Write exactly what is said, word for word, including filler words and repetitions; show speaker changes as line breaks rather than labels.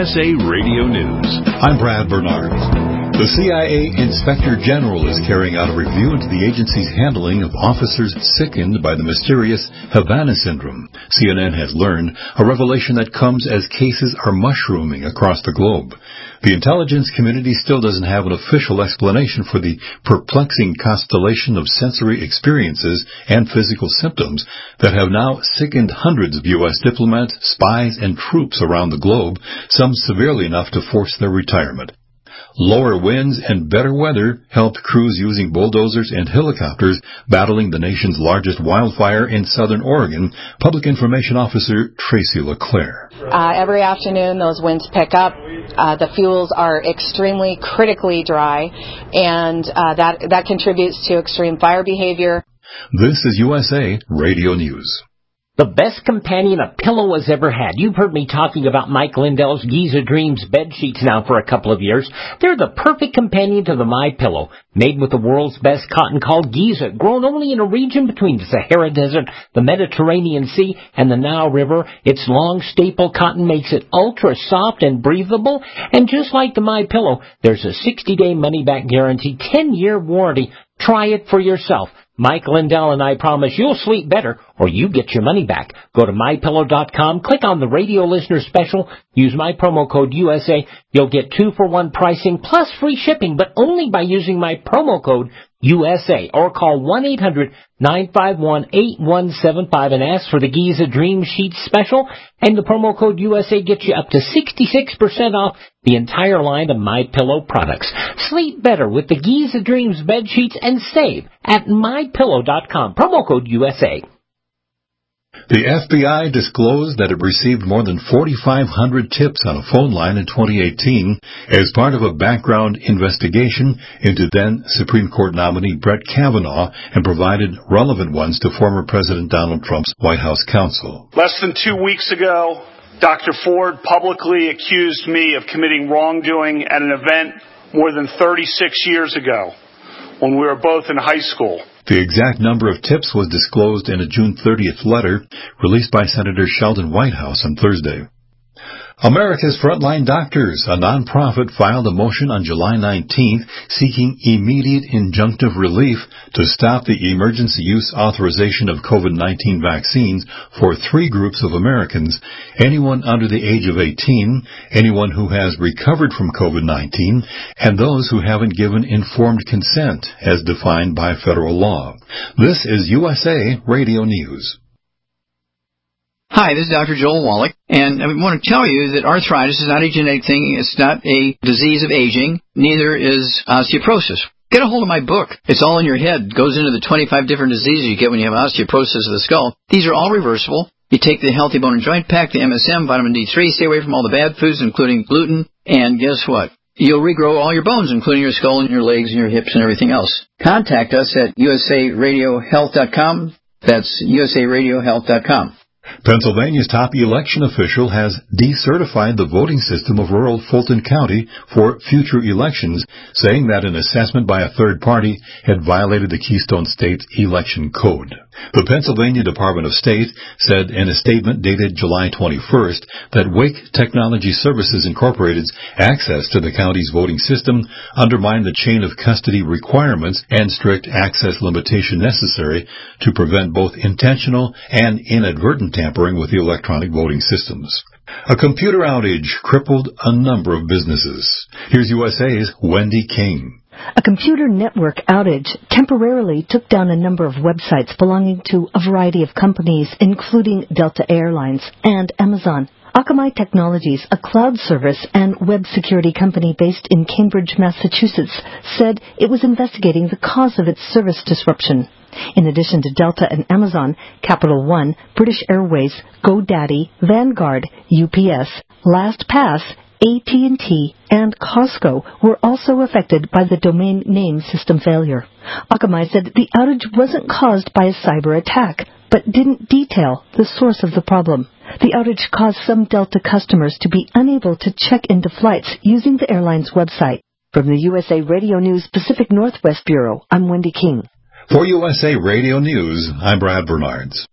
S A Radio News.
I'm Brad Bernard. The C I A Inspector General is carrying out a review into the agency's handling of officers sickened by the mysterious Havana syndrome. C N N has learned a revelation that comes as cases are mushrooming across the globe. The intelligence community still doesn't have an official explanation for the perplexing constellation of sensory experiences and physical symptoms that have now sickened hundreds of U S diplomats, spies, and troops around the globe, some severely enough to force their retirement. Lower winds and better weather helped crews using bulldozers and helicopters battling the nation's largest wildfire in southern Oregon, Public Information Officer Tracy LeClaire.
Uh, every afternoon, those winds pick up. Uh, the fuels are extremely critically dry, and uh, that, that contributes to extreme fire behavior.
This is U S A Radio News.
The best companion a pillow has ever had. You've heard me talking about Mike Lindell's Giza Dreams bed sheets now for a couple of years. They're the perfect companion to the MyPillow. Made with the world's best cotton called Giza, grown only in a region between the Sahara Desert, the Mediterranean Sea, and the Nile River. Its long staple cotton makes it ultra soft and breathable. And just like the MyPillow, there's a sixty-day money-back guarantee, ten-year warranty. Try it for yourself. Mike Lindell and I promise you'll sleep better or you get your money back. Go to my pillow dot com, click on the radio listener special, use my promo code U S A. You'll get two for one pricing plus free shipping, but only by using my promo code U S A, or call one eight hundred nine five one eight one seven five and ask for the Giza Dream Sheet special, and the promo code U S A gets you up to sixty-six percent off the entire line of MyPillow products. Sleep better with the Giza Dreams bed sheets and save at my pillow dot com, promo code U S A.
The F B I disclosed that it received more than forty-five hundred tips on a phone line in twenty eighteen as part of a background investigation into then Supreme Court nominee Brett Kavanaugh, and provided relevant ones to former President Donald Trump's White House counsel.
Less than two weeks ago, Doctor Ford publicly accused me of committing wrongdoing at an event more than thirty-six years ago when we were both in high school.
The exact number of tips was disclosed in a June thirtieth letter released by Senator Sheldon Whitehouse on Thursday. America's Frontline Doctors, a nonprofit, filed a motion on July nineteenth seeking immediate injunctive relief to stop the emergency use authorization of COVID nineteen vaccines for three groups of Americans: anyone under the age of eighteen, anyone who has recovered from COVID nineteen, and those who haven't given informed consent as defined by federal law. This is U S A Radio News.
Hi, this is Doctor Joel Wallach, and I want to tell you that arthritis is not a genetic thing. It's not a disease of aging. Neither is osteoporosis. Get a hold of my book. It's all in your head. It goes into the twenty-five different diseases you get when you have osteoporosis of the skull. These are all reversible. You take the Healthy Bone and Joint Pack, the M S M, vitamin D three, stay away from all the bad foods, including gluten, and guess what? You'll regrow all your bones, including your skull and your legs and your hips and everything else. Contact us at U S A radio health dot com. That's U S A radio health dot com.
Pennsylvania's top election official has decertified the voting system of rural Fulton County for future elections, saying that an assessment by a third party had violated the Keystone State's election code. The Pennsylvania Department of State said in a statement dated July twenty-first that Wake Technology Services Incorporated's access to the county's voting system undermined the chain of custody requirements and strict access limitation necessary to prevent both intentional and inadvertent tampering with the electronic voting systems. A computer outage crippled a number of businesses. Here's U S A's Wendy King.
A computer network outage temporarily took down a number of websites belonging to a variety of companies, including Delta Airlines and Amazon. Akamai Technologies, a cloud service and web security company based in Cambridge, Massachusetts, said it was investigating the cause of its service disruption. In addition to Delta and Amazon, Capital One, British Airways, GoDaddy, Vanguard, U P S, LastPass, A T and T, and Costco were also affected by the domain name system failure. Akamai said the outage wasn't caused by a cyber attack, but didn't detail the source of the problem. The outage caused some Delta customers to be unable to check into flights using the airline's website. From the U S A Radio News Pacific Northwest Bureau, I'm Wendy King.
For U S A Radio News, I'm Brad Bernards.